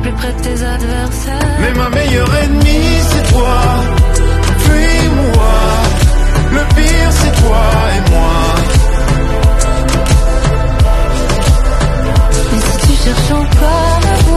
plus près de tes adversaires. Mais ma meilleure ennemie c'est toi. Fuis-moi. Le pire c'est toi et moi. Et si tu cherches encore à voir